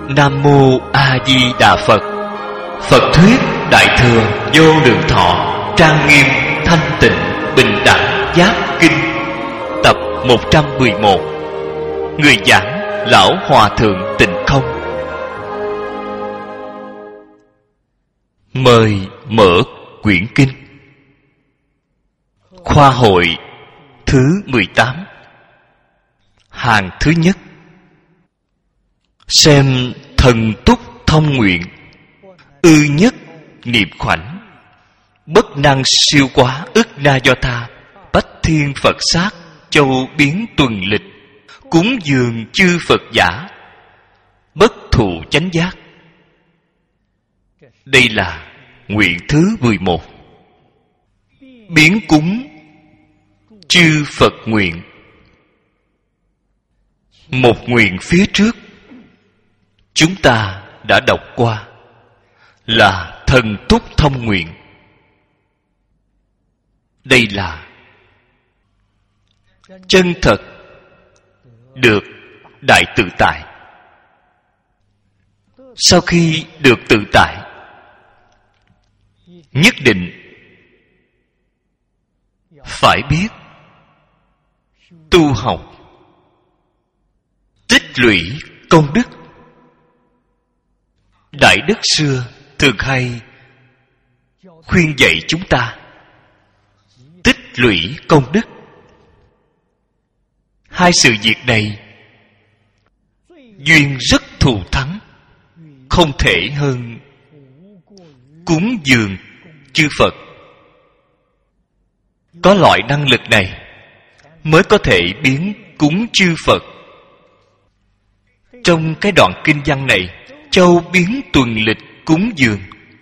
Nam Mô A Di Đà Phật. Phật thuyết Đại thừa vô lượng thọ, trang nghiêm, thanh tịnh, bình đẳng giác kinh. Tập 111. Người giảng Lão Hòa Thượng Tịnh Không. Mời mở quyển kinh. Khoa hội thứ 18. Hàng thứ nhất. Xem thần túc thông nguyện, ư nhất niệm khoảnh, bất năng siêu quá ức na do tha, bách thiên Phật sát, châu biến tuần lịch, cúng dường chư Phật giả, bất thụ chánh giác. Đây là nguyện thứ 11. Biến cúng chư Phật nguyện. Một nguyện phía trước chúng ta đã đọc qua là thần túc thông nguyện. Đây là chân thật được đại tự tại. Sau khi được tự tại, nhất định phải biết tu học, tích lũy công đức. Đại đức xưa thường hay khuyên dạy chúng ta tích lũy công đức. Hai sự việc này duyên rất thù thắng, không thể hơn cúng dường chư Phật. Có loại năng lực này mới có thể biến cúng chư Phật. Trong cái đoạn kinh văn này, châu biến tuần lịch cúng dường.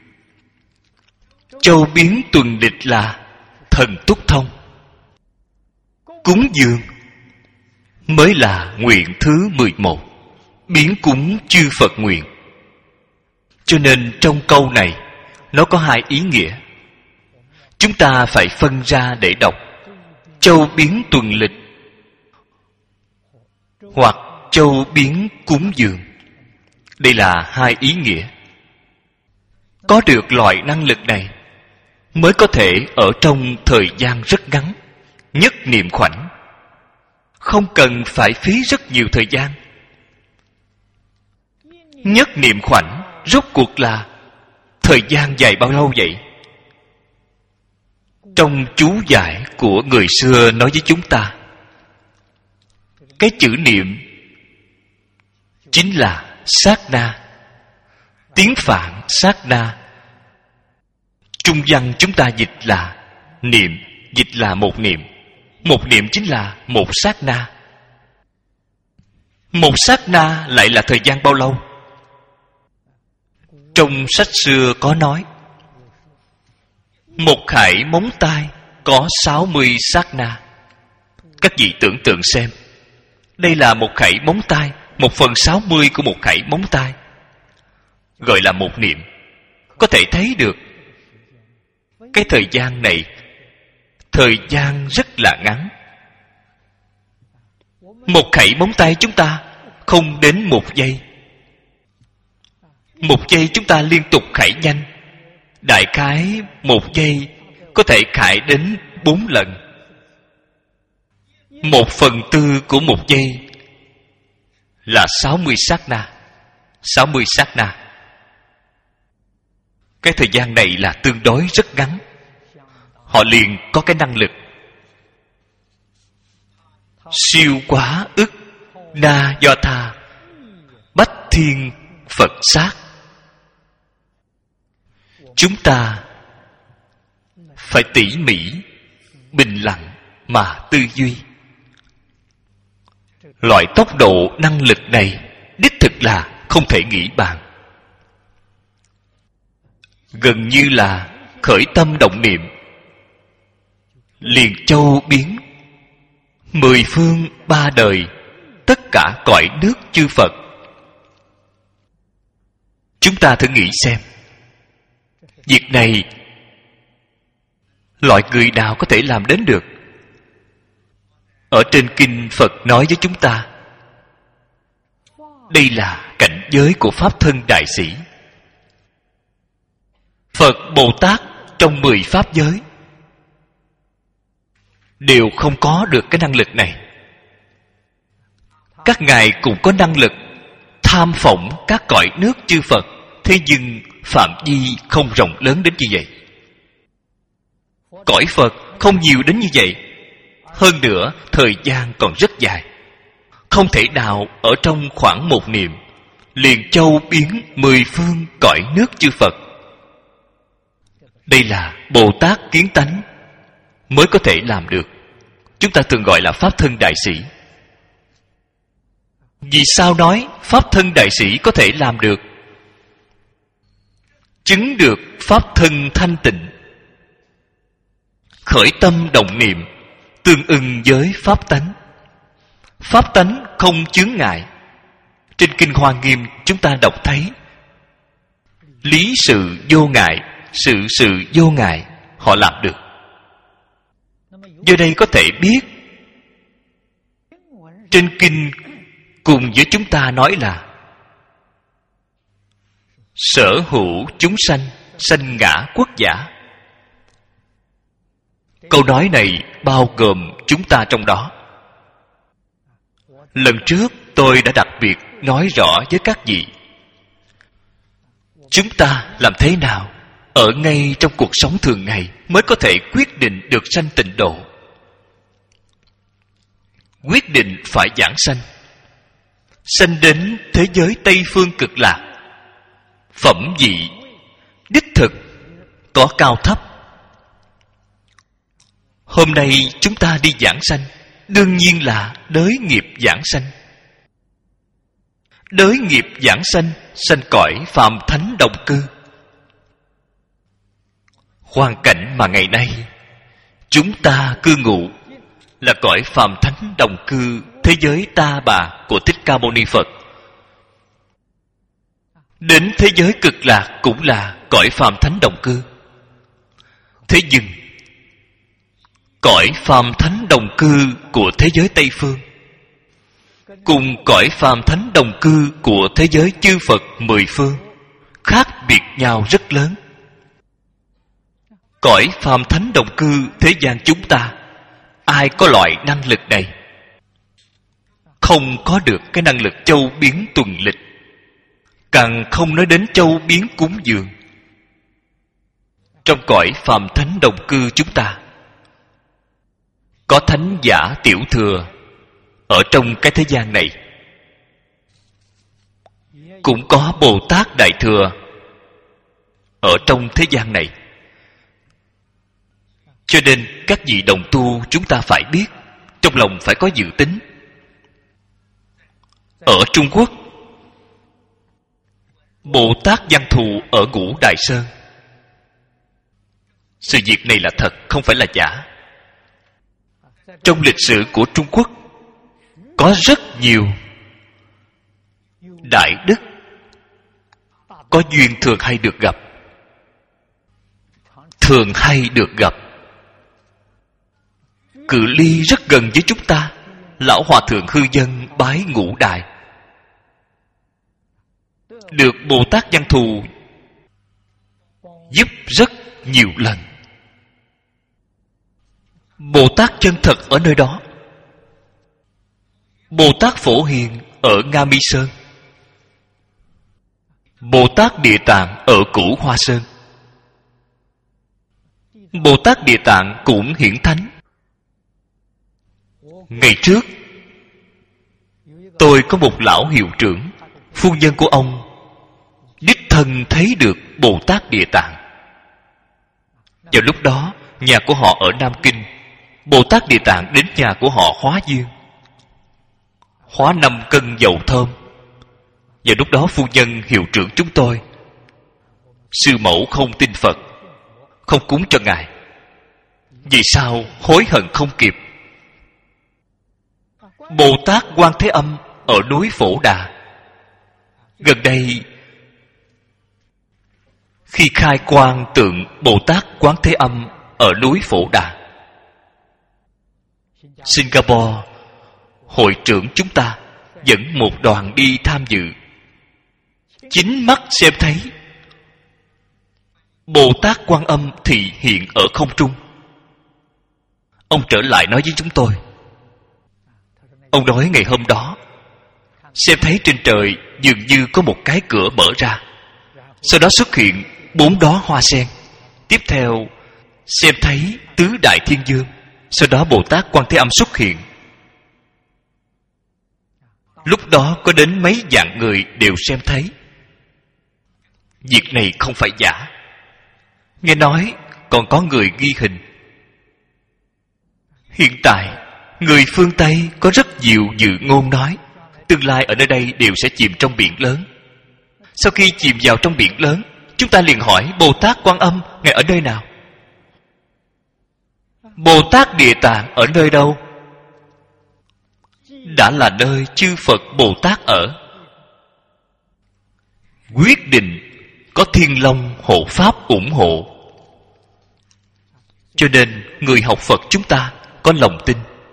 Châu biến tuần lịch là thần túc thông. Cúng dường mới là nguyện thứ 11. Biến cúng chư Phật nguyện. Cho nên trong câu này nó có hai ý nghĩa. Chúng ta phải phân ra để đọc. Châu biến tuần lịch hoặc châu biến cúng dường. Đây là hai ý nghĩa. Có được loại năng lực này mới có thể ở trong thời gian rất ngắn, nhất niệm khoảnh, không cần phải phí rất nhiều thời gian. Nhất niệm khoảnh rốt cuộc là thời gian dài bao lâu vậy? Trong chú giải của người xưa nói với chúng ta, cái chữ niệm chính là sát na. Tiếng Phạn sát na, trung văn chúng ta dịch là niệm, dịch là một niệm. Một niệm chính là một sát na. Một sát na lại là thời gian bao lâu? Trong sách xưa có nói, một khải móng tay có 60 sát na. Các vị tưởng tượng xem, đây là một khải móng tay, 1/60 của một khải móng tay, gọi là một niệm. Có thể thấy được cái thời gian này, thời gian rất là ngắn. Một khẩy móng tay chúng ta không đến 1 giây. 1 giây chúng ta liên tục khẩy nhanh, đại khái 1 giây có thể khải đến 4 lần. 1/4 của 1 giây là 60 sát na. 60 sát na. Cái thời gian này là tương đối rất ngắn. Họ liền có cái năng lực siêu quá ức na do tha, bách thiên Phật sát. Chúng ta phải tỉ mỉ, bình lặng mà tư duy. Loại tốc độ năng lực này đích thực là không thể nghĩ bàn. Gần như là khởi tâm động niệm, liền châu biến 10 phương 3 đời, tất cả cõi nước chư Phật. Chúng ta thử nghĩ xem, việc này loại người nào có thể làm đến được? Ở trên kinh Phật nói với chúng ta, Đây là cảnh giới của Pháp thân đại sĩ. Phật Bồ Tát trong 10 pháp giới đều không có được cái năng lực này. Các ngài cũng có năng lực tham phỏng các cõi nước chư Phật, thế nhưng phạm vi không rộng lớn đến như vậy. Cõi Phật không nhiều đến như vậy. Hơn nữa thời gian còn rất dài, không thể nào ở trong khoảng một niệm liền châu biến 10 phương cõi nước chư Phật. Đây là Bồ Tát kiến tánh mới có thể làm được. Chúng ta thường gọi là Pháp thân đại sĩ. Vì sao nói Pháp thân đại sĩ có thể làm được? Chứng được Pháp thân thanh tịnh, khởi tâm động niệm tương ưng với Pháp tánh. Pháp tánh không chướng ngại. Trên Kinh Hoa Nghiêm chúng ta đọc thấy lý sự vô ngại, sự sự vô ngại, họ làm được. Do đây có thể biết trên Kinh cùng với chúng ta nói là sở hữu chúng sanh, sanh ngã quốc giả. Câu nói này bao gồm chúng ta trong đó. Lần trước tôi đã đặc biệt nói rõ với các vị, chúng ta làm thế nào ở ngay trong cuộc sống thường ngày mới có thể quyết định được sanh tịnh độ. Quyết định phải giảng sanh, sanh đến thế giới Tây Phương Cực Lạc. Phẩm vị đích thực có cao thấp. Hôm nay chúng ta đi giảng sanh, đương nhiên là đới nghiệp giảng sanh. Đới nghiệp giảng sanh, sanh cõi phàm thánh đồng cư. Hoàn cảnh mà ngày nay chúng ta cư ngụ là cõi phàm thánh đồng cư, thế giới Ta Bà của Thích Ca Mâu Ni Phật. Đến thế giới Cực Lạc cũng là cõi phàm thánh đồng cư. Thế nhưng cõi phàm thánh đồng cư của thế giới Tây Phương cùng cõi phàm thánh đồng cư của thế giới chư Phật 10 phương khác biệt nhau rất lớn. Cõi phàm thánh đồng cư thế gian chúng ta, ai có loại năng lực này? Không có được cái năng lực châu biến tuần lịch, càng không nói đến châu biến cúng dường. Trong cõi phàm thánh đồng cư chúng ta có thánh giả tiểu thừa ở trong cái thế gian này, cũng có Bồ Tát đại thừa ở trong thế gian này. Cho nên các vị đồng tu chúng ta phải biết, trong lòng phải có dự tính. Ở Trung Quốc, Bồ Tát Văn Thù ở Ngũ Đài Sơn. Sự việc này là thật, không phải là giả. Trong lịch sử của Trung Quốc có rất nhiều đại đức có duyên thường hay được gặp. Thường hay được gặp. Cự ly rất gần với chúng ta. Lão Hòa Thượng Hư Dân bái Ngũ Đài, được Bồ Tát Văn Thù giúp rất nhiều lần. Bồ Tát chân thật ở nơi đó. Bồ Tát Phổ Hiền ở Nga Mi Sơn, Bồ Tát Địa Tạng ở Cửu Hoa Sơn. Bồ Tát Địa Tạng cũng hiển thánh. Ngày trước tôi có một lão hiệu trưởng, phu nhân của ông đích thân thấy được Bồ Tát Địa Tạng. Vào lúc đó nhà của họ ở Nam Kinh, Bồ Tát Địa Tạng đến nhà của họ hóa duyên, hóa 5 cân dầu thơm. Và lúc đó phu nhân hiệu trưởng chúng tôi, sư mẫu không tin Phật, không cúng cho ngài. Vì sao hối hận không kịp? Bồ Tát Quan Thế Âm ở núi Phổ Đà gần đây, khi khai quang tượng Bồ Tát Quán Thế Âm ở núi Phổ Đà, Singapore hội trưởng chúng ta dẫn một đoàn đi tham dự. Chính mắt xem thấy Bồ Tát Quan Âm thì hiện ở không trung. Ông trở lại nói với chúng tôi, ông nói ngày hôm đó xem thấy trên trời dường như có một cái cửa mở ra, sau đó xuất hiện 4 đóa hoa sen. Tiếp theo xem thấy tứ đại thiên dương, sau đó Bồ Tát Quan Thế Âm xuất hiện. Lúc đó có đến mấy vạn người đều xem thấy. Việc này không phải giả. Nghe nói còn có người ghi hình. Hiện tại người phương Tây có rất nhiều dự ngôn nói tương lai ở nơi đây đều sẽ chìm trong biển lớn. Sau khi chìm vào trong biển lớn, chúng ta liền hỏi Bồ Tát Quan Âm Ngài ở nơi nào? Bồ Tát Địa Tạng ở nơi đâu? Đã là nơi chư Phật Bồ Tát ở. Quyết định có Thiên Long hộ pháp ủng hộ. Cho nên người học Phật chúng ta có lòng tin.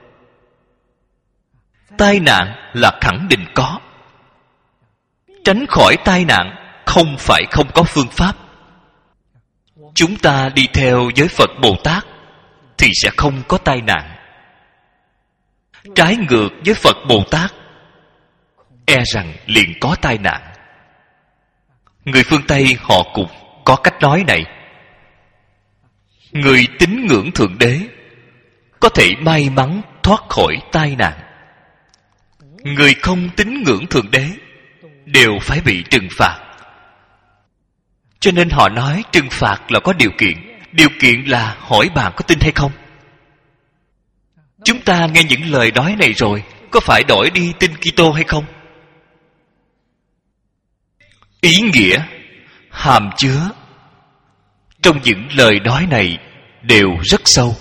Tai nạn là khẳng định có. Tránh khỏi tai nạn không phải không có phương pháp. Chúng ta đi theo với Phật Bồ Tát thì sẽ không có tai nạn. Trái ngược với Phật Bồ Tát, e rằng liền có tai nạn. Người phương Tây họ cũng có cách nói này. Người tín ngưỡng Thượng Đế có thể may mắn thoát khỏi tai nạn. Người không tín ngưỡng Thượng Đế đều phải bị trừng phạt. Cho nên họ nói trừng phạt là có điều kiện. Điều kiện là hỏi bạn có tin hay không. Chúng ta nghe những lời nói này rồi, có phải đổi đi tin Kitô hay không? Ý nghĩa hàm chứa trong những lời nói này đều rất sâu.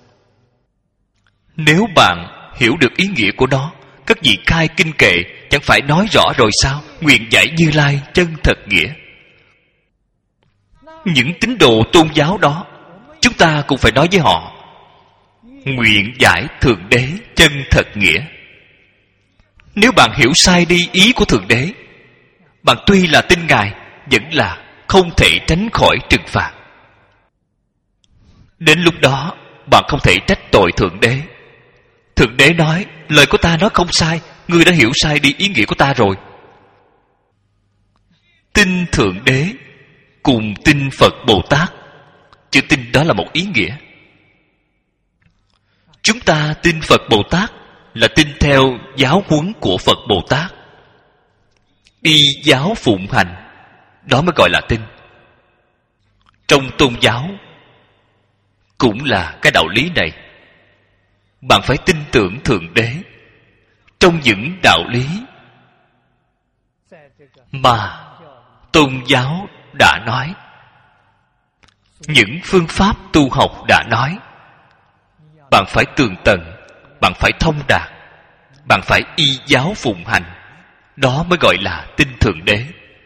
Nếu bạn hiểu được ý nghĩa của nó, các vị khai kinh kệ chẳng phải nói rõ rồi sao? Nguyện giải Như Lai chân thật nghĩa. Những tín đồ tôn giáo đó, chúng ta cũng phải nói với họ nguyện giải Thượng Đế chân thật nghĩa. Nếu bạn hiểu sai đi ý của Thượng Đế, bạn tuy là tin Ngài vẫn là không thể tránh khỏi trừng phạt. Đến lúc đó bạn không thể trách tội Thượng Đế. Thượng Đế nói lời của ta nói không sai, ngươi đã hiểu sai đi ý nghĩa của ta rồi. Tin Thượng Đế cùng tin Phật Bồ Tát, chữ tin đó là một ý nghĩa. Chúng ta tin Phật Bồ Tát là tin theo giáo huấn của Phật Bồ Tát, y giáo phụng hành, đó mới gọi là tin. Trong tôn giáo cũng là cái đạo lý này. Bạn phải tin tưởng Thượng Đế trong những đạo lý mà tôn giáo đã nói, những phương pháp tu học đã nói. Bạn phải tường tận, bạn phải thông đạt, bạn phải y giáo phụng hành, đó mới gọi là tin Thượng Đế.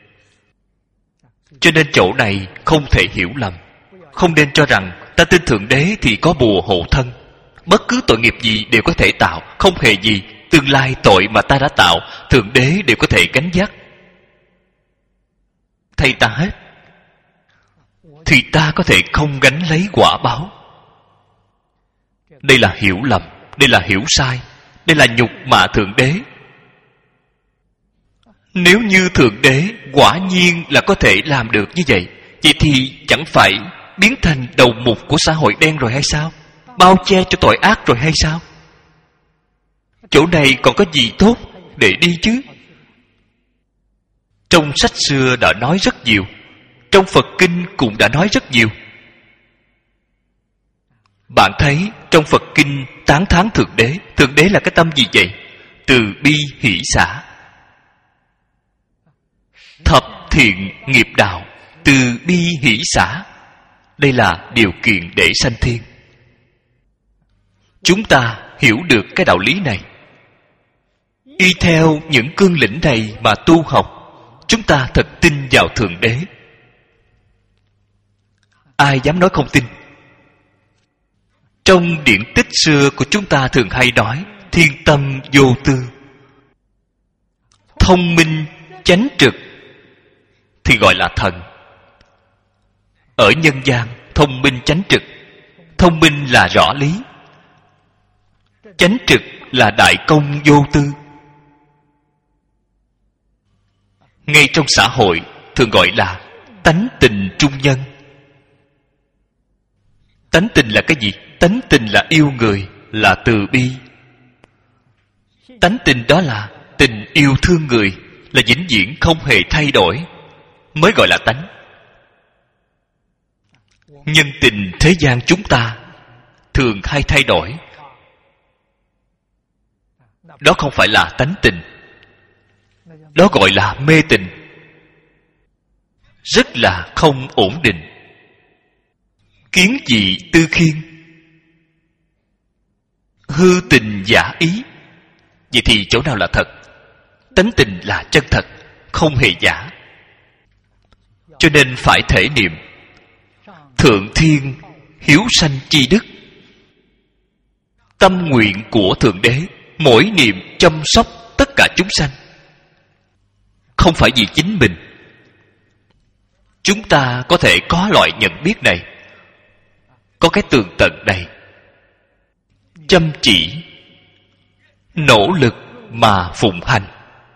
Cho nên chỗ này không thể hiểu lầm. Không nên cho rằng ta tin Thượng Đế thì có bùa hộ thân, bất cứ tội nghiệp gì đều có thể tạo, không hề gì. Tương lai tội mà ta đã tạo, Thượng Đế đều có thể gánh vác thay ta hết, thì ta có thể không gánh lấy quả báo. Đây là hiểu lầm, đây là hiểu sai, đây là nhục mạ Thượng Đế. Nếu như Thượng Đế quả nhiên là có thể làm được như vậy, vậy thì chẳng phải biến thành đầu mục của xã hội đen rồi hay sao? Bao che cho tội ác rồi hay sao? Chỗ này còn có gì tốt để đi chứ? Trong sách xưa đã nói rất nhiều, trong Phật Kinh cũng đã nói rất nhiều. Bạn thấy trong Phật Kinh tán thán Thượng Đế. Thượng Đế là cái tâm gì vậy? Từ bi hỷ xả, thập thiện nghiệp đạo, từ bi hỷ xả. Đây là điều kiện để sanh thiên. Chúng ta hiểu được cái đạo lý này, y theo những cương lĩnh này mà tu học, chúng ta thật tin vào Thượng Đế. Ai dám nói không tin? Trong điển tích xưa của chúng ta thường hay nói thiên tâm vô tư. thông minh chánh trực thì gọi là thần. Ở nhân gian, thông minh chánh trực. Thông minh là rõ lý, chánh trực là đại công vô tư. Ngay trong xã hội thường gọi là tánh tình trung nhân. Tánh tình là cái gì? Tánh tình là yêu người, là từ bi. Tánh tình đó là tình yêu thương người, là vĩnh viễn không hề thay đổi, mới gọi là tánh. Nhân tình thế gian chúng ta thường hay thay đổi, đó không phải là tánh tình, đó gọi là mê tình, rất là không ổn định. Kiến dị tư khiên, hư tình giả ý. Vậy thì chỗ nào là thật? Tánh tình là chân thật, không hề giả. Cho nên phải thể niệm thượng thiên hiếu sanh chi đức. Tâm nguyện của Thượng Đế mỗi niệm chăm sóc tất cả chúng sanh, không phải vì chính mình. Chúng ta có thể có loại nhận biết này, có cái tường tận này, chăm chỉ nỗ lực mà phụng hành,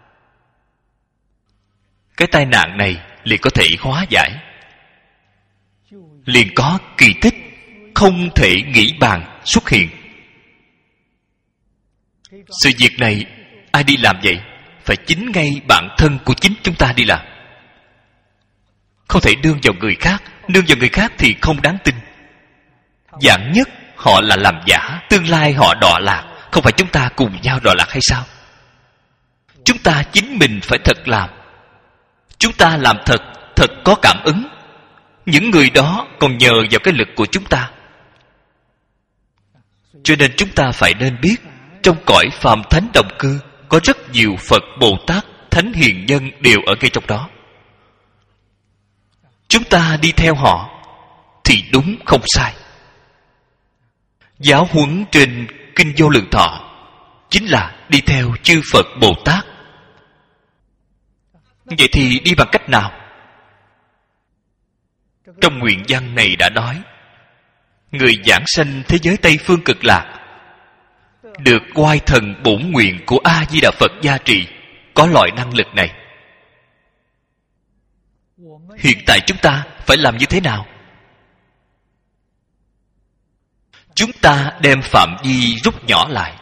cái tai nạn này liền có thể hóa giải, liền có kỳ tích không thể nghĩ bàn xuất hiện. Sự việc này ai đi làm vậy? Phải chính ngay bản thân của chính chúng ta đi làm, không thể nương vào người khác. Nương vào người khác thì không đáng tin. Vạn nhất họ là làm giả, tương lai họ đọa lạc, không phải chúng ta cùng nhau đọa lạc hay sao? Chúng ta chính mình phải thật làm. Chúng ta làm thật có cảm ứng. Những người đó còn nhờ vào cái lực của chúng ta. Cho nên chúng ta phải nên biết, trong cõi phàm thánh đồng cư có rất nhiều Phật, Bồ Tát, Thánh Hiền Nhân đều ở ngay trong đó. Chúng ta đi theo họ thì đúng không sai. Giáo huấn trên Kinh Vô Lượng Thọ chính là đi theo chư Phật Bồ Tát. Vậy thì đi bằng cách nào? Trong nguyện văn này đã nói, người giảng sanh thế giới Tây Phương Cực Lạc được oai thần bổn nguyện của A Di Đà Phật gia trì, có loại năng lực này. Hiện tại chúng ta phải làm như thế nào? Chúng ta đem phạm vi rút nhỏ lại.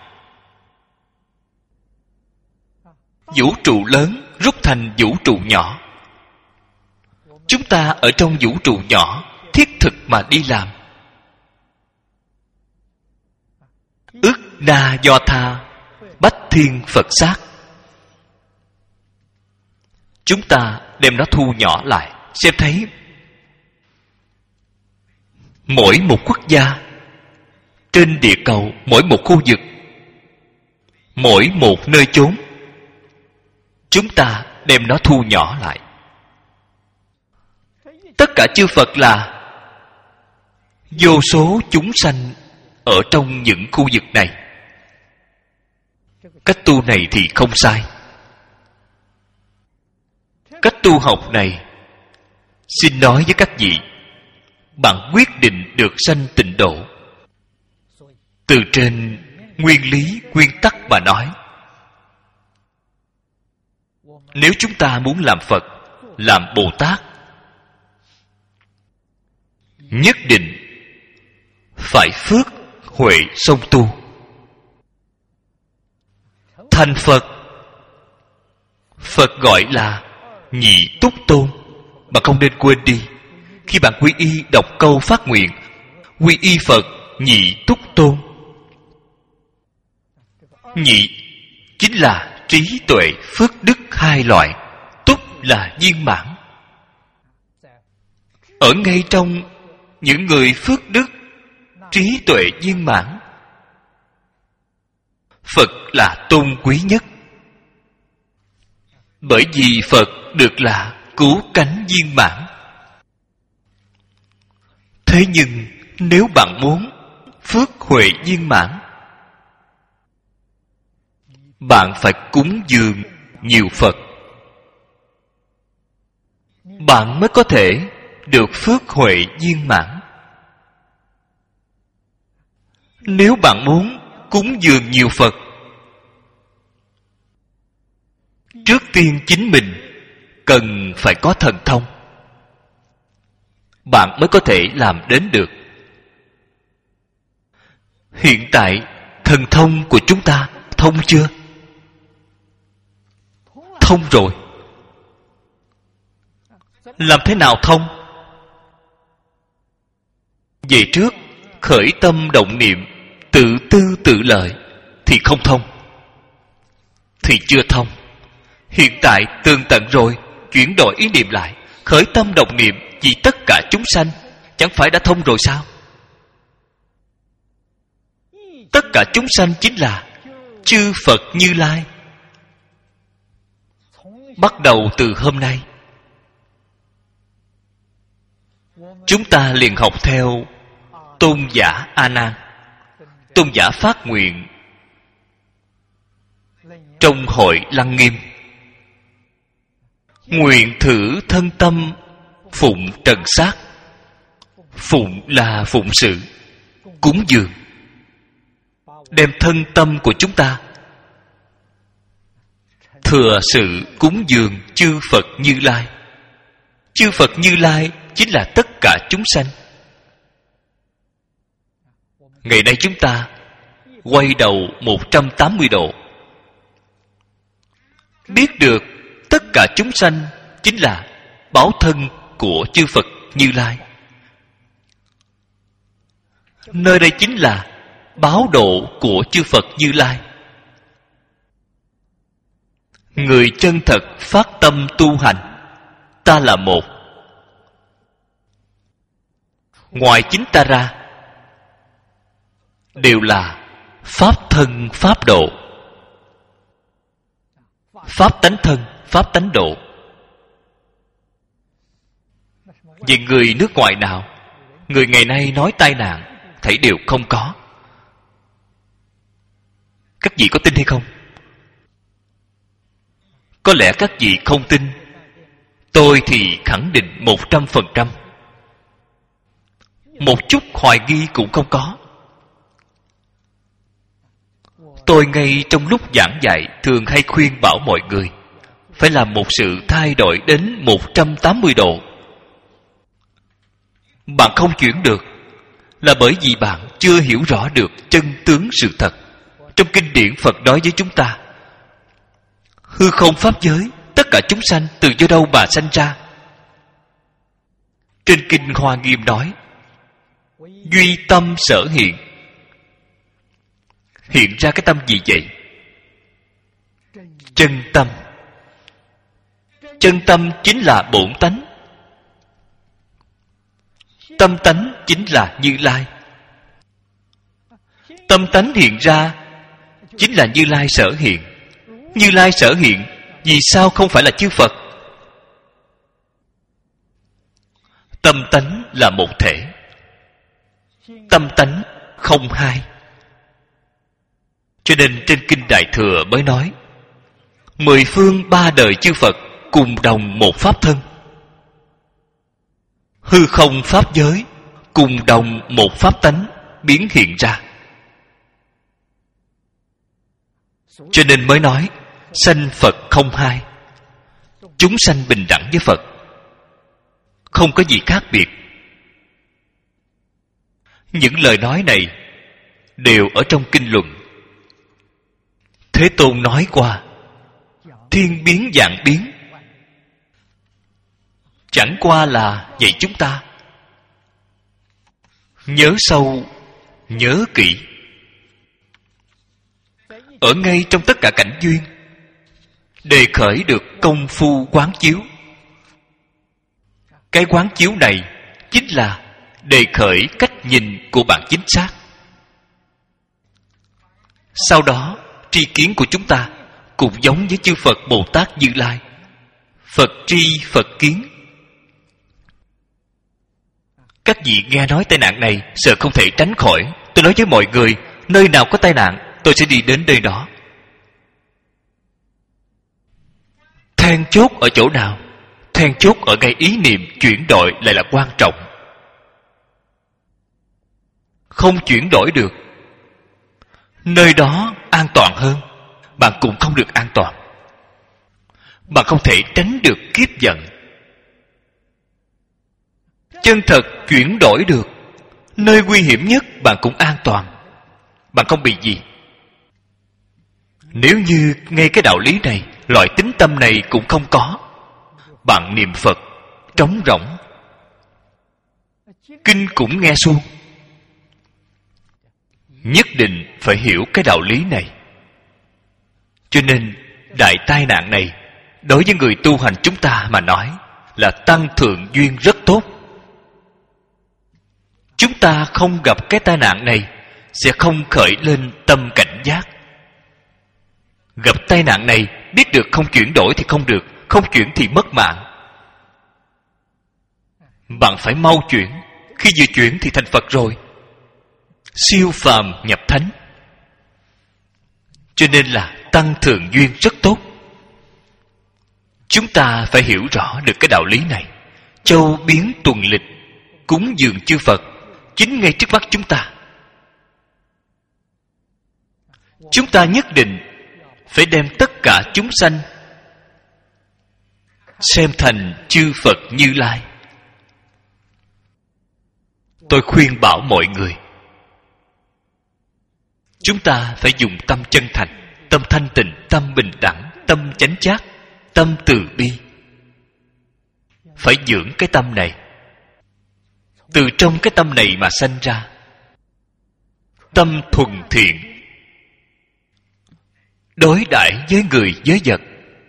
Vũ trụ lớn rút thành vũ trụ nhỏ. Chúng ta ở trong vũ trụ nhỏ thiết thực mà đi làm. Ức na do tha, bách thiên Phật sát. Chúng ta đem nó thu nhỏ lại, xem thấy mỗi một quốc gia trên địa cầu, mỗi một khu vực, mỗi một nơi chốn, chúng ta đem nó thu nhỏ lại. Tất cả chư Phật là vô số chúng sanh ở trong những khu vực này. Cách tu này thì không sai. Cách tu học này, xin nói với các vị, bạn quyết định được sanh tịnh độ. Từ trên nguyên lý, nguyên tắc mà nói, nếu chúng ta muốn làm Phật, làm Bồ Tát, nhất định phải phước huệ song tu. Thành Phật, Phật gọi là nhị túc tôn. Bạn không nên quên đi, khi bạn quy y đọc câu phát nguyện, quy y Phật nhị túc tôn. Nhị chính là trí tuệ phước đức hai loại, túc là viên mãn. Ở ngay trong những người phước đức, trí tuệ viên mãn, Phật là tôn quý nhất. Bởi vì Phật được là cứu cánh viên mãn. Thế nhưng nếu bạn muốn phước huệ viên mãn, bạn phải cúng dường nhiều Phật, bạn mới có thể được phước huệ viên mãn. Nếu bạn muốn cúng dường nhiều Phật, trước tiên chính mình cần phải có thần thông, bạn mới có thể làm đến được. Hiện tại thần thông của chúng ta thông chưa? Thông rồi. Làm thế nào thông? Về trước khởi tâm động niệm, tự tư tự lợi thì không thông, thì chưa thông. Hiện tại tường tận rồi, chuyển đổi ý niệm lại, khởi tâm động niệm vì tất cả chúng sanh, chẳng phải đã thông rồi sao? Tất cả chúng sanh chính là chư Phật Như Lai. Bắt đầu từ hôm nay, chúng ta liền học theo tôn giả A Nan. Tôn giả phát nguyện trong hội Lăng Nghiêm, nguyện thử thân tâm phụng trần sát. Phụng là phụng sự, cúng dường, đem thân tâm của chúng ta thừa sự cúng dường chư Phật Như Lai. Chư Phật Như Lai chính là tất cả chúng sanh. Ngày nay chúng ta quay đầu 180 độ, biết được tất cả chúng sanh chính là báo thân của chư Phật Như Lai. Nơi đây chính là báo độ của chư Phật Như Lai. Người chân thật phát tâm tu hành, ta là một, ngoài chính ta ra đều là pháp thân pháp độ, pháp tánh thân pháp tánh độ. Về người nước ngoài nào, người ngày nay nói tai nạn thảy đều không có. Các vị có tin hay không? Có lẽ các vị không tin, tôi thì khẳng định 100%. Một chút hoài nghi cũng không có. Tôi ngay trong lúc giảng dạy thường hay khuyên bảo mọi người phải làm một sự thay đổi đến 180 độ. Bạn không chuyển được là bởi vì bạn chưa hiểu rõ được chân tướng sự thật. Trong kinh điển Phật nói với chúng ta, hư không pháp giới, tất cả chúng sanh từ do đâu mà sanh ra? Trên kinh Hoa Nghiêm nói, duy tâm sở hiện. Hiện ra cái tâm gì vậy? Chân tâm. Chân tâm chính là bổn tánh. Tâm tánh chính là Như Lai. Tâm tánh hiện ra chính là Như Lai sở hiện. Như Lai sở hiện, vì sao không phải là chư Phật? Tâm tánh là một thể, tâm tánh không hai. Cho nên trên kinh Đại Thừa mới nói, 10 phương 3 đời chư Phật cùng đồng một pháp thân. Hư không pháp giới cùng đồng một pháp tánh biến hiện ra. Cho nên mới nói sanh Phật không hai, chúng sanh bình đẳng với Phật, không có gì khác biệt. Những lời nói này đều ở trong kinh luận. Thế Tôn nói qua, thiên biến vạn biến, chẳng qua là dạy chúng ta nhớ sâu, nhớ kỹ. Ở ngay trong tất cả cảnh duyên đề khởi được công phu quán chiếu. Cái quán chiếu này chính là đề khởi cách nhìn của bạn chính xác. Sau đó tri kiến của chúng ta cũng giống với chư Phật Bồ Tát Như Lai. Phật tri Phật kiến. Các vị nghe nói tai nạn này sợ không thể tránh khỏi. Tôi nói với mọi người, nơi nào có tai nạn tôi sẽ đi đến nơi đó. Then chốt ở chỗ nào? Then chốt ở ngay ý niệm chuyển đổi lại là quan trọng. Không chuyển đổi được, nơi đó an toàn hơn, bạn cũng không được an toàn. Bạn không thể tránh được kiếp giận. Chân thật chuyển đổi được, nơi nguy hiểm nhất bạn cũng an toàn, bạn không bị gì. Nếu như ngay cái đạo lý này, loại tính tâm này cũng không có, bạn niệm Phật trống rỗng, kinh cũng nghe suông. Nhất định phải hiểu cái đạo lý này. Cho nên đại tai nạn này đối với người tu hành chúng ta mà nói là tăng thượng duyên rất tốt. Chúng ta không gặp cái tai nạn này sẽ không khởi lên tâm cảnh giác. Gặp tai nạn này biết được không chuyển đổi thì không được, không chuyển thì mất mạng. Bạn phải mau chuyển, khi vừa chuyển thì thành Phật rồi, siêu phàm nhập thánh. Cho nên là tăng thượng duyên rất tốt. Chúng ta phải hiểu rõ được cái đạo lý này. Châu biến tuần lịch, cúng dường chư Phật chính ngay trước mắt chúng ta. Chúng ta nhất định phải đem tất cả chúng sanh xem thành chư Phật Như Lai. Tôi khuyên bảo mọi người, chúng ta phải dùng tâm chân thành, tâm thanh tịnh, tâm bình đẳng, tâm chánh giác, tâm từ bi. Phải dưỡng cái tâm này. Từ trong cái tâm này mà sanh ra tâm thuần thiện, đối đãi với người với vật.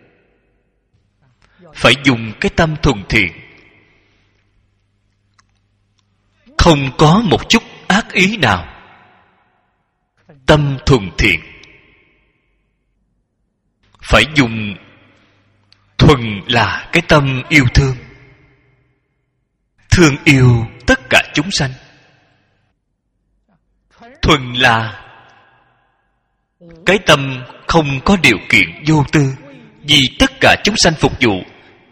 Phải dùng cái tâm thuần thiện, không có một chút ác ý nào. Tâm thuần thiện. Phải dùng thuần là cái tâm yêu thương, thương yêu tất cả chúng sanh. Thuần là cái tâm không có điều kiện vô tư, vì tất cả chúng sanh phục vụ.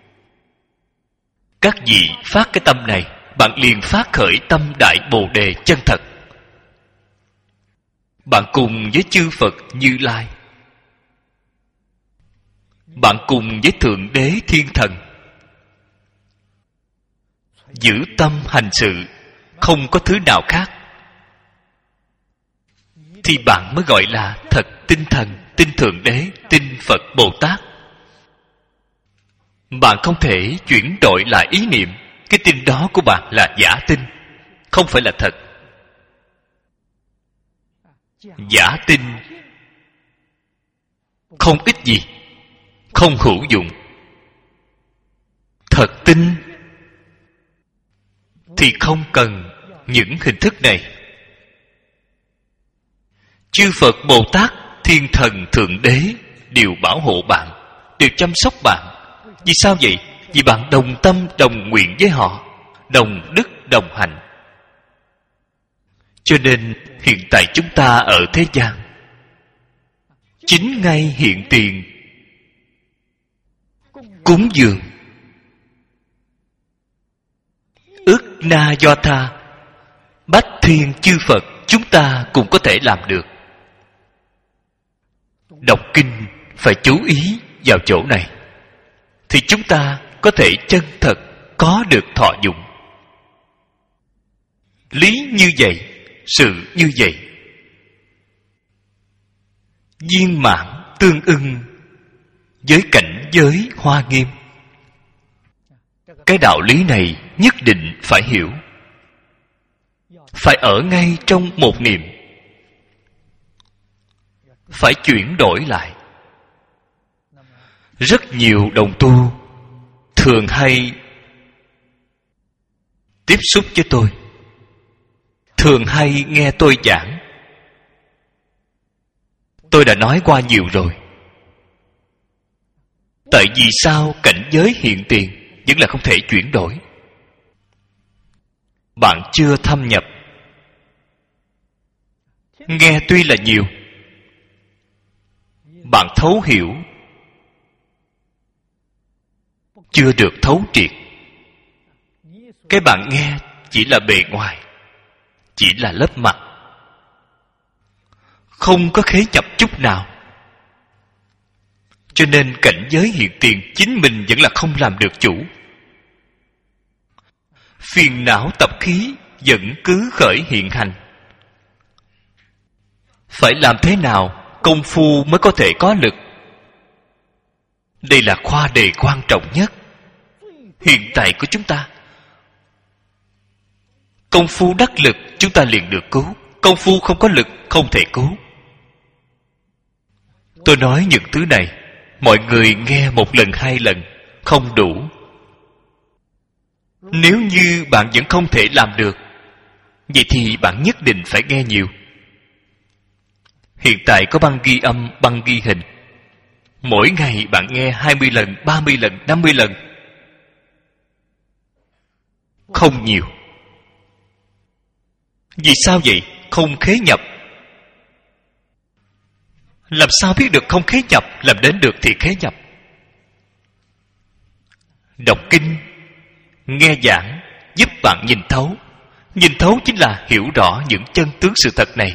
Các vị phát cái tâm này, bạn liền phát khởi tâm đại bồ đề chân thật. Bạn cùng với chư Phật Như Lai, bạn cùng với Thượng Đế Thiên Thần, giữ tâm hành sự, không có thứ nào khác, thì bạn mới gọi là thật tin thần, tin Thượng Đế, tin Phật Bồ Tát. Bạn không thể chuyển đổi lại ý niệm. Cái tin đó của bạn là giả tin, không phải là thật. Giả tin không ích gì, không hữu dụng. Thật tin thì không cần những hình thức này. Chư Phật Bồ Tát, Thiên Thần, Thượng Đế đều bảo hộ bạn, đều chăm sóc bạn. Vì sao vậy? Vì bạn đồng tâm đồng nguyện với họ, đồng đức đồng hành. Cho nên hiện tại chúng ta ở thế gian, chính ngay hiện tiền cúng dường ức na do tha, bách thiên chư Phật, chúng ta cũng có thể làm được. Đọc kinh phải chú ý vào chỗ này, thì chúng ta có thể chân thật có được thọ dụng. Lý như vậy, sự như vậy, viên mãn tương ưng với cảnh giới Hoa Nghiêm. Cái đạo lý này nhất định phải hiểu, phải ở ngay trong một niệm, phải chuyển đổi lại. Rất nhiều đồng tu thường hay tiếp xúc với tôi, thường hay nghe tôi giảng. Tôi đã nói qua nhiều rồi. Tại vì sao cảnh giới hiện tiền vẫn là không thể chuyển đổi? Bạn chưa thâm nhập. Nghe tuy là nhiều, bạn thấu hiểu chưa được thấu triệt. Cái bạn nghe chỉ là bề ngoài, chỉ là lớp mặt, không có khế nhập chút nào. Cho nên cảnh giới hiện tiền chính mình vẫn là không làm được chủ. Phiền não tập khí vẫn cứ khởi hiện hành. Phải làm thế nào công phu mới có thể có lực? Đây là khoa đề quan trọng nhất hiện tại của chúng ta. Công phu đắc lực chúng ta liền được cứu. Công phu không có lực không thể cứu. Tôi nói những thứ này mọi người nghe một lần hai lần không đủ. Nếu như bạn vẫn không thể làm được, vậy thì bạn nhất định phải nghe nhiều. Hiện tại có băng ghi âm, băng ghi hình. Mỗi ngày bạn nghe 20 lần, 30 lần, 50 lần. Không nhiều. Vì sao vậy? Không khế nhập. Làm sao biết được không khế nhập? Làm đến được thì khế nhập. Đọc kinh, nghe giảng giúp bạn nhìn thấu. Nhìn thấu chính là hiểu rõ những chân tướng sự thật này.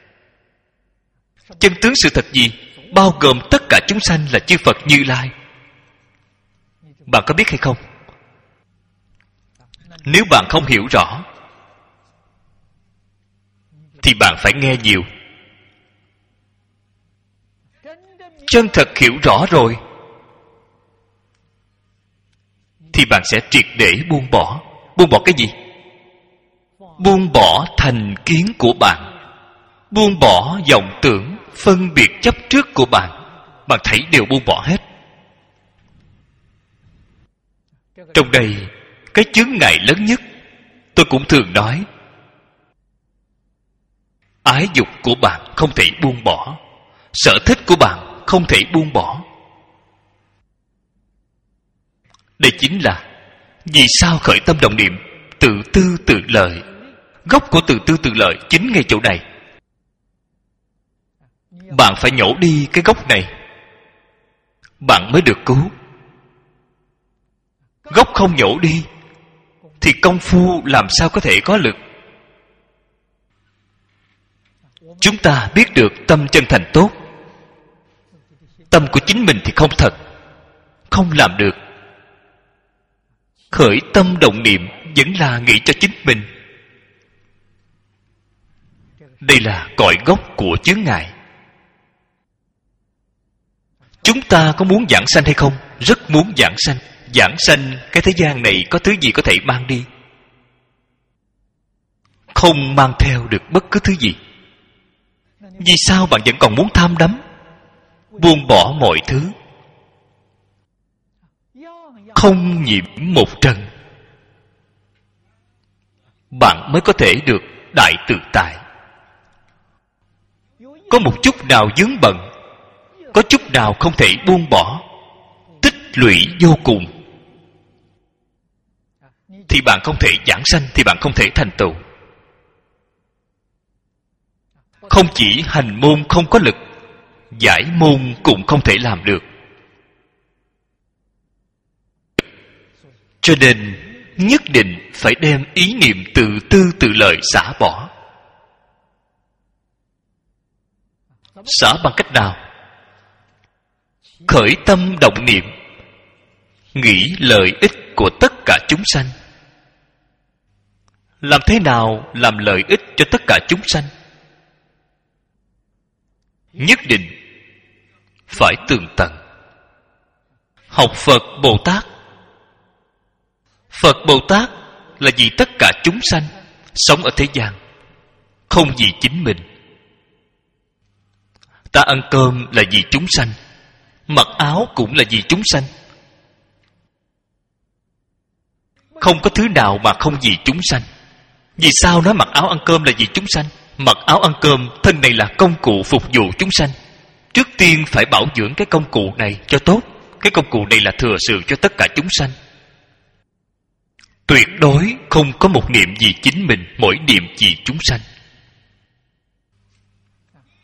Chân tướng sự thật gì? Bao gồm tất cả chúng sanh là chư Phật Như Lai. Bạn có biết hay không? Nếu bạn không hiểu rõ thì bạn phải nghe nhiều. Chân thật hiểu rõ rồi thì bạn sẽ triệt để buông bỏ. Buông bỏ cái gì? Buông bỏ thành kiến của bạn, buông bỏ vọng tưởng phân biệt chấp trước của bạn. Bạn thấy đều buông bỏ hết. Trong đây cái chướng ngại lớn nhất tôi cũng thường nói, ái dục của bạn không thể buông bỏ, sở thích của bạn không thể buông bỏ. Đây chính là vì sao khởi tâm động niệm tự tư tự lợi. Gốc của tự tư tự lợi chính ngay chỗ này. Bạn phải nhổ đi cái gốc này, bạn mới được cứu. Gốc không nhổ đi thì công phu làm sao có thể có lực? Chúng ta biết được tâm chân thành tốt, tâm của chính mình thì không thật, không làm được. Khởi tâm động niệm vẫn là nghĩ cho chính mình. Đây là cội gốc của chướng ngại. Chúng ta có muốn giảng sanh hay không? Rất muốn giảng sanh. Giảng sanh, cái thế gian này có thứ gì có thể mang đi? Không mang theo được bất cứ thứ gì. Vì sao bạn vẫn còn muốn tham đắm? Buông bỏ mọi thứ, không nhiễm một trần, bạn mới có thể được đại tự tại. Có một chút nào vướng bận, có chút nào không thể buông bỏ, tích lũy vô cùng, thì bạn không thể giảng sanh, thì bạn không thể thành tựu. Không chỉ hành môn không có lực, giải môn cũng không thể làm được. Cho nên nhất định phải đem ý niệm tự tư tự lợi xả bỏ. Xả bằng cách nào? Khởi tâm động niệm, nghĩ lợi ích của tất cả chúng sanh. Làm thế nào làm lợi ích cho tất cả chúng sanh? Nhất định phải tường tận. Học Phật Bồ Tát. Phật Bồ Tát là vì tất cả chúng sanh sống ở thế gian, không vì chính mình. Ta ăn cơm là vì chúng sanh, mặc áo cũng là vì chúng sanh. Không có thứ nào mà không vì chúng sanh. Vì sao nói mặc áo ăn cơm là vì chúng sanh? Mặc áo ăn cơm, thân này là công cụ phục vụ chúng sanh. Trước tiên phải bảo dưỡng cái công cụ này cho tốt. Cái công cụ này là thừa sự cho tất cả chúng sanh. Tuyệt đối không có một niệm vì chính mình, mỗi niệm vì chúng sanh.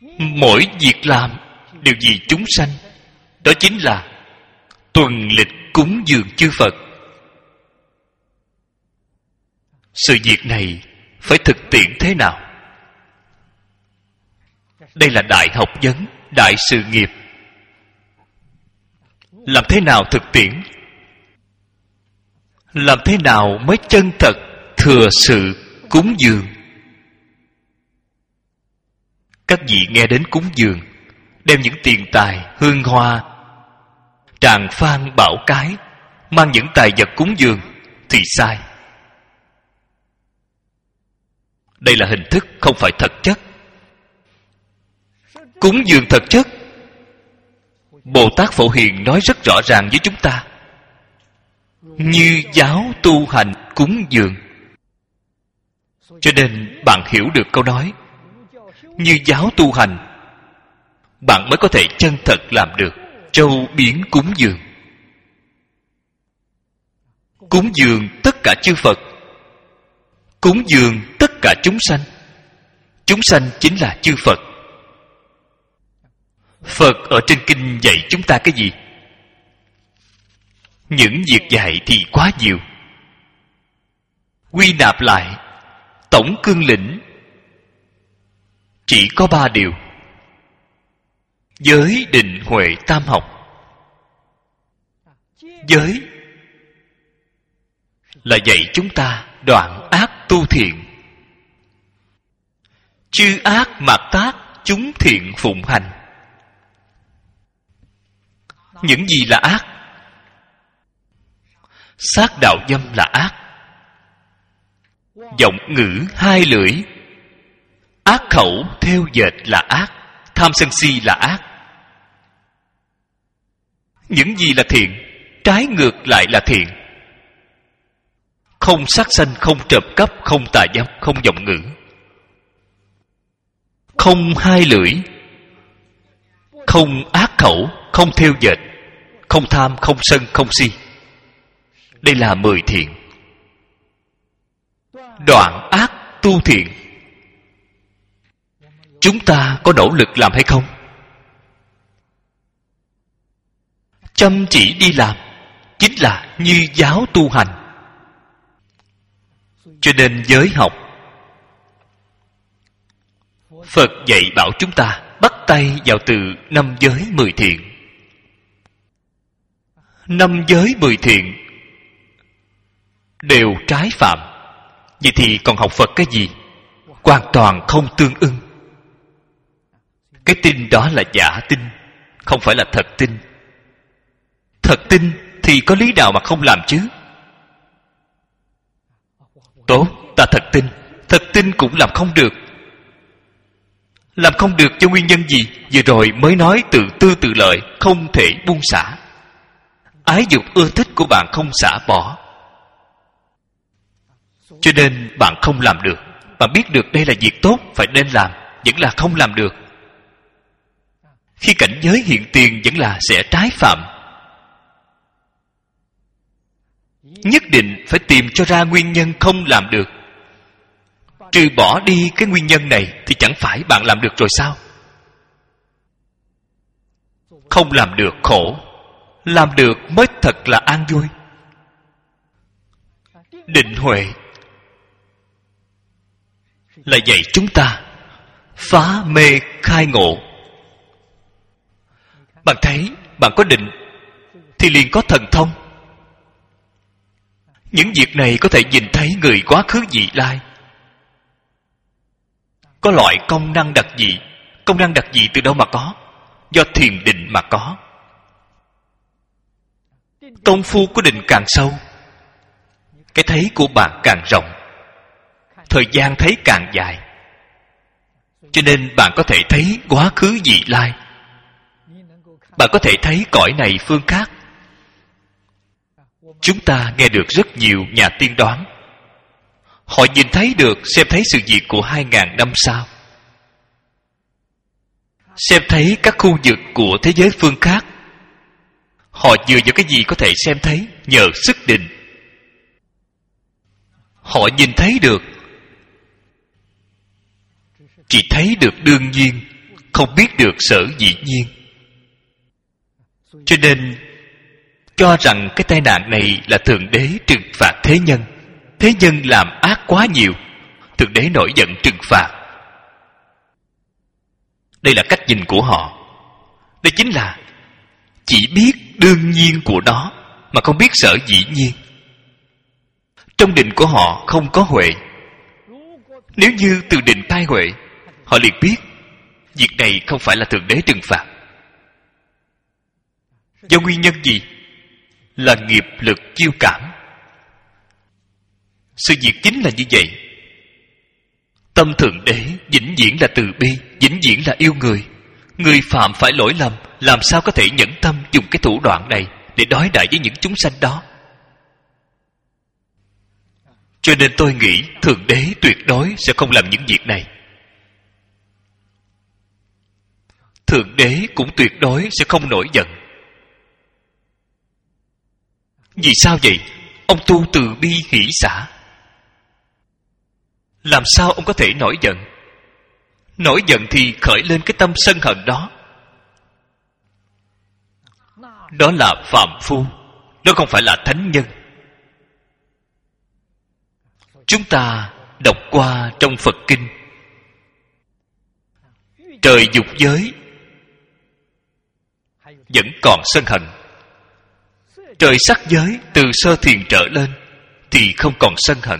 Mỗi việc làm đều vì chúng sanh. Đó chính là tuần lịch cúng dường chư Phật. Sự việc này phải thực tiễn thế nào? Đây là đại học vấn, đại sự nghiệp. Làm thế nào thực tiễn? Làm thế nào mới chân thật thừa sự cúng dường? Các vị nghe đến cúng dường, đem những tiền tài, hương hoa, tràng phan bảo cái, mang những tài vật cúng dường thì sai. Đây là hình thức, không phải thật chất. Cúng dường thật chất, Bồ Tát Phổ Hiền nói rất rõ ràng với chúng ta: như giáo tu hành cúng dường. Cho nên bạn hiểu được câu nói như giáo tu hành, bạn mới có thể chân thật làm được trâu biến cúng dường. Cúng dường tất cả chư Phật, cúng dường tất cả chúng sanh. Chúng sanh chính là chư Phật. Phật ở trên kinh dạy chúng ta cái gì? Những việc dạy thì quá nhiều. Quy nạp lại, tổng cương lĩnh chỉ có 3 điều: giới, định, huệ, tam học. Giới là dạy chúng ta đoạn ác tu thiện. Chư ác mạt tác, chúng thiện phụng hành. Những gì là ác? Sát đạo dâm là ác. Giọng ngữ hai lưỡi, ác khẩu theo dệt là ác. Tham sân si là ác. Những gì là thiện? Trái ngược lại là thiện. Không sát sanh, không trộm cắp, không tà dâm, không giọng ngữ, không hai lưỡi, không ác khẩu, không theo dệt, không tham, không sân, không si. Đây là 10 thiện. Đoạn ác tu thiện. Chúng ta có nỗ lực làm hay không? Chăm chỉ đi làm chính là như giáo tu hành. Cho nên giới học, Phật dạy bảo chúng ta bắt tay vào từ 5 giới 10 thiện. 5 giới 10 thiện đều trái phạm. Vậy thì còn học Phật cái gì? Hoàn toàn không tương ưng. Cái tin đó là giả tin, không phải là thật tin. Thật tin thì có lý nào mà không làm chứ? Tốt, ta thật tin. Thật tin cũng làm không được. Làm không được cho nguyên nhân gì? Vừa rồi mới nói tự tư tự lợi, không thể buông xả. Ái dục ưa thích của bạn không xả bỏ, cho nên bạn không làm được. Bạn biết được đây là việc tốt, phải nên làm, vẫn là không làm được. Khi cảnh giới hiện tiền vẫn là sẽ trái phạm. Nhất định phải tìm cho ra nguyên nhân không làm được. Trừ bỏ đi cái nguyên nhân này thì chẳng phải bạn làm được rồi sao? Không làm được khổ, làm được mới thật là an vui. Định huệ là dạy chúng ta phá mê khai ngộ. Bạn thấy, bạn có định thì liền có thần thông. Những việc này có thể nhìn thấy người quá khứ vị lai. Có loại công năng đặc dị. Công năng đặc dị từ đâu mà có? Do thiền định mà có. Công phu của định càng sâu, cái thấy của bạn càng rộng, thời gian thấy càng dài. Cho nên bạn có thể thấy quá khứ vị lai. Bạn có thể thấy cõi này phương khác. Chúng ta nghe được rất nhiều nhà tiên đoán. Họ nhìn thấy được, xem thấy sự việc của 2000 năm sau, xem thấy các khu vực của thế giới phương khác. Họ dựa vào cái gì có thể xem thấy? Nhờ sức định. Họ nhìn thấy được, chỉ thấy được đương nhiên, không biết được sở dĩ nhiên. Cho nên cho rằng cái tai nạn này là Thượng Đế trừng phạt thế nhân. Thế nhân làm ác quá nhiều, Thượng Đế nổi giận trừng phạt. Đây là cách nhìn của họ. Đây chính là chỉ biết đương nhiên của nó mà không biết sở dĩ nhiên. Trong định của họ không có huệ. Nếu như từ định khai huệ, họ liền biết việc này không phải là Thượng Đế trừng phạt. Do nguyên nhân gì? Là nghiệp lực chiêu cảm. Sự việc chính là như vậy. Tâm Thượng Đế vĩnh viễn là từ bi, vĩnh viễn là yêu người. Người phạm phải lỗi lầm, làm sao có thể nhẫn tâm dùng cái thủ đoạn này để đối đãi với những chúng sanh đó? Cho nên tôi nghĩ Thượng Đế tuyệt đối sẽ không làm những việc này. Thượng Đế cũng tuyệt đối sẽ không nổi giận. Vì sao vậy? Ông tu từ bi hỷ xả. Làm sao ông có thể nổi giận? Nổi giận thì khởi lên cái tâm sân hận đó. Đó là phàm phu, đó không phải là thánh nhân. Chúng ta đọc qua trong Phật Kinh, trời dục giới vẫn còn sân hận. Trời sắc giới từ sơ thiền trở lên thì không còn sân hận.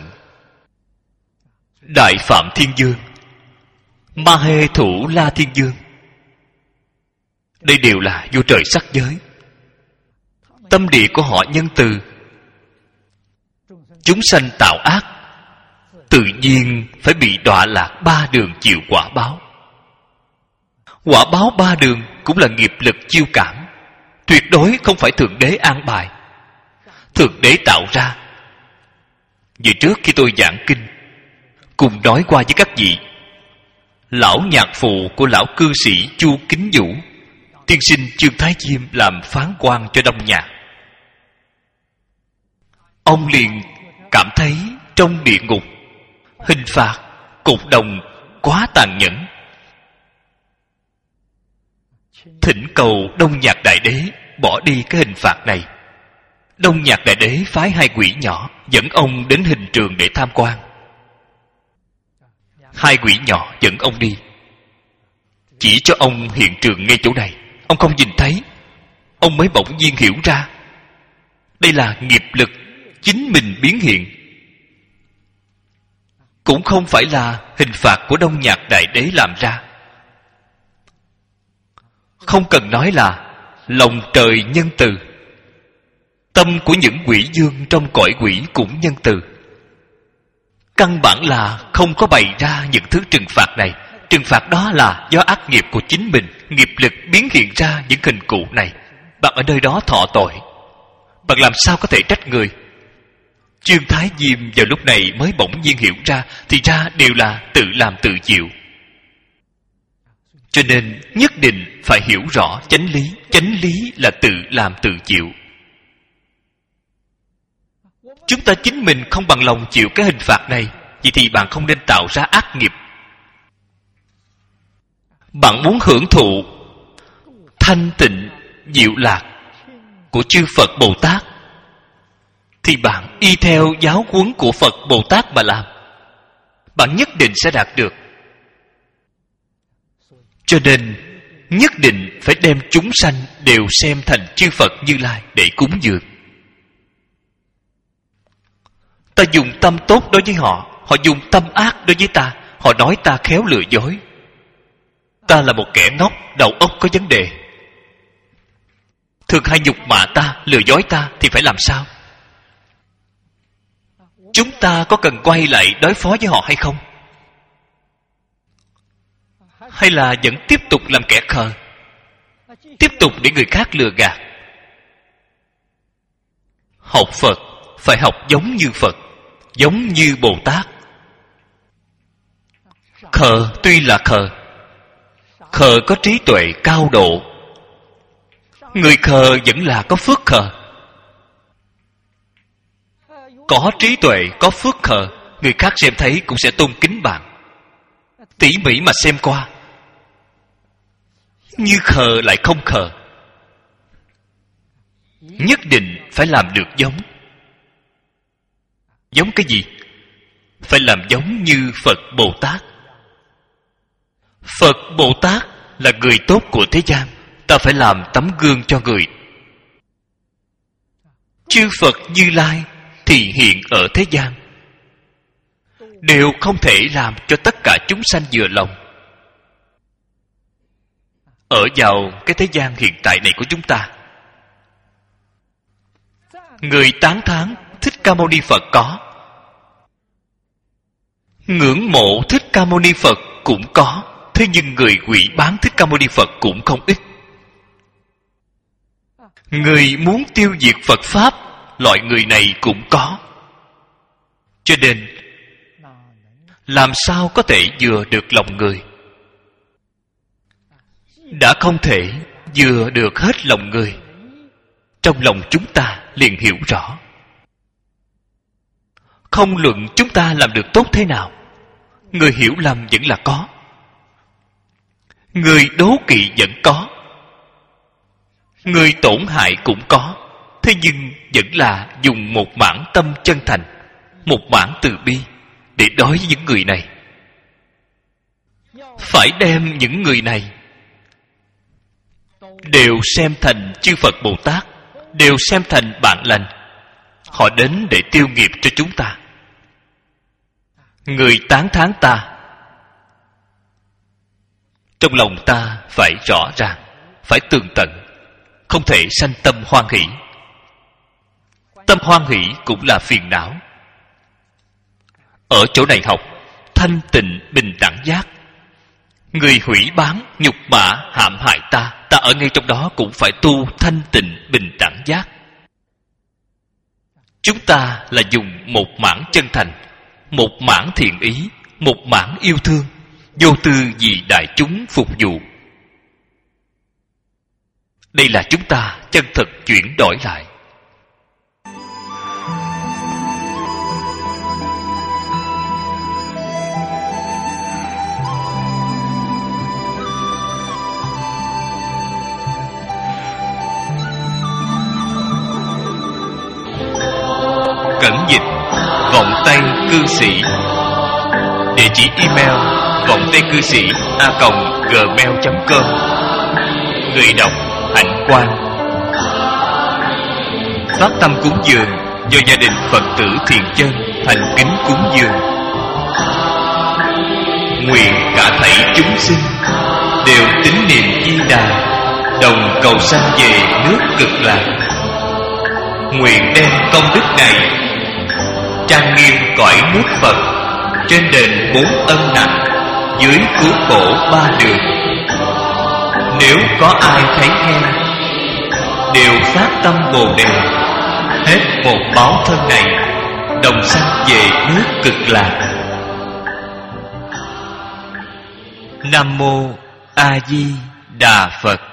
Đại Phạm Thiên Dương, Ma Hê Thủ La Thiên Dương, đây đều là vô trời sắc giới. Tâm địa của họ nhân từ. Chúng sanh tạo ác, tự nhiên phải bị đọa lạc ba đường chịu quả báo. Quả báo ba đường cũng là nghiệp lực chiêu cảm, tuyệt đối không phải Thượng Đế an bài, Thượng Đế tạo ra. Vì trước khi tôi giảng kinh, cùng nói qua với các vị, lão nhạc phụ của lão cư sĩ Chu Kính Vũ, tiên sinh Chương Thái Diêm làm phán quan cho Đông Nhạc. Ông liền cảm thấy trong địa ngục hình phạt cột đồng quá tàn nhẫn, thỉnh cầu Đông Nhạc Đại Đế bỏ đi cái hình phạt này. Đông Nhạc Đại Đế phái hai quỷ nhỏ dẫn ông đến hình trường để tham quan. Hai quỷ nhỏ dẫn ông đi, chỉ cho ông hiện trường ngay chỗ này. Ông không nhìn thấy, ông mới bỗng nhiên hiểu ra đây là nghiệp lực chính mình biến hiện, cũng không phải là hình phạt của Đông Nhạc Đại Đế làm ra. Không cần nói là lòng trời nhân từ, tâm của những quỷ dương trong cõi quỷ cũng nhân từ. Căn bản là không có bày ra những thứ trừng phạt này. Trừng phạt đó là do ác nghiệp của chính mình, nghiệp lực biến hiện ra những hình cụ này. Bạn ở nơi đó thọ tội, bạn làm sao có thể trách người? Chương Thái Diêm vào lúc này mới bỗng nhiên hiểu ra, thì ra đều là tự làm tự chịu. Cho nên nhất định phải hiểu rõ chánh lý. Chánh lý là tự làm tự chịu. Chúng ta chính mình không bằng lòng chịu cái hình phạt này, vậy thì bạn không nên tạo ra ác nghiệp. Bạn muốn hưởng thụ thanh tịnh diệu lạc của chư Phật Bồ Tát, thì bạn y theo giáo huấn của Phật Bồ Tát mà làm, bạn nhất định sẽ đạt được. Cho nên nhất định phải đem chúng sanh đều xem thành chư Phật Như Lai để cúng dường. Ta dùng tâm tốt đối với họ, họ dùng tâm ác đối với ta. Họ nói ta khéo lừa dối, ta là một kẻ ngốc, đầu óc có vấn đề, thường hay nhục mạ ta, lừa dối ta, thì phải làm sao? Chúng ta có cần quay lại đối phó với họ hay không? Hay là vẫn tiếp tục làm kẻ khờ, tiếp tục để người khác lừa gạt? Học Phật phải học giống như Phật, giống như Bồ Tát. Khờ tuy là khờ, khờ có trí tuệ cao độ. Người khờ vẫn là có phước khờ. Có trí tuệ, có phước khờ, người khác xem thấy cũng sẽ tôn kính bạn. Tỉ mỉ mà xem qua, như khờ lại không khờ. nhất định phải làm được giống. Giống cái gì? Phải làm giống như Phật Bồ Tát. Phật Bồ Tát là người tốt của thế gian, ta phải làm tấm gương cho người. Chư Phật Như Lai thì hiện ở thế gian, đều không thể làm cho tất cả chúng sanh vừa lòng. Ở vào cái thế gian hiện tại này của chúng ta, người tán thán Thích Ca Mâu Ni Phật có, ngưỡng mộ Thích Ca Mâu Ni Phật cũng có, thế nhưng người hủy bán Thích Ca Mâu Ni Phật cũng không ít. Người muốn tiêu diệt Phật Pháp, loại người này cũng có. Cho nên làm sao có thể vừa được lòng người? Đã không thể vừa được hết lòng người, trong lòng chúng ta liền hiểu rõ. Không luận chúng ta làm được tốt thế nào, người hiểu lầm vẫn là có, người đố kỵ vẫn có, người tổn hại cũng có. Thế nhưng vẫn là dùng một mảng tâm chân thành, một mảng từ bi để đối với những người này. Phải đem những người này đều xem thành chư Phật Bồ Tát, đều xem thành bạn lành. Họ đến để tiêu nghiệp cho chúng ta. Người tán thán ta, trong lòng ta phải rõ ràng, phải tường tận, không thể sanh tâm hoan hỷ. Tâm hoan hỷ cũng là phiền não. Ở chỗ này học thanh tịnh bình đẳng giác. Người hủy bán, nhục mạ, hãm hại ta, ta ở ngay trong đó cũng phải tu thanh tịnh bình đẳng giác. Chúng ta là dùng một mảng chân thành, một mảng thiện ý, một mảng yêu thương, vô tư vì đại chúng phục vụ. Đây là chúng ta chân thực chuyển đổi lại. Cẩn dịch vọng tây cư sĩ. Địa chỉ email vọng tây cư sĩ @gmail.com. Người đọc Hạnh Quang. Phát tâm cúng dường do gia đình Phật tử Thiện Chân thành kính cúng dường. Nguyện cả thảy chúng sinh đều tín niệm Di Đà, đồng cầu sanh về nước Cực Lạc. Nguyện đem công đức này trang nghiêm cõi nước Phật, trên đền 4 ân nặng, dưới cứu khổ 3 đường. Nếu có ai thấy nghe, đều phát tâm Bồ Đề, hết một báo thân này, đồng sanh về nước Cực Lạc. Nam mô A Di Đà Phật.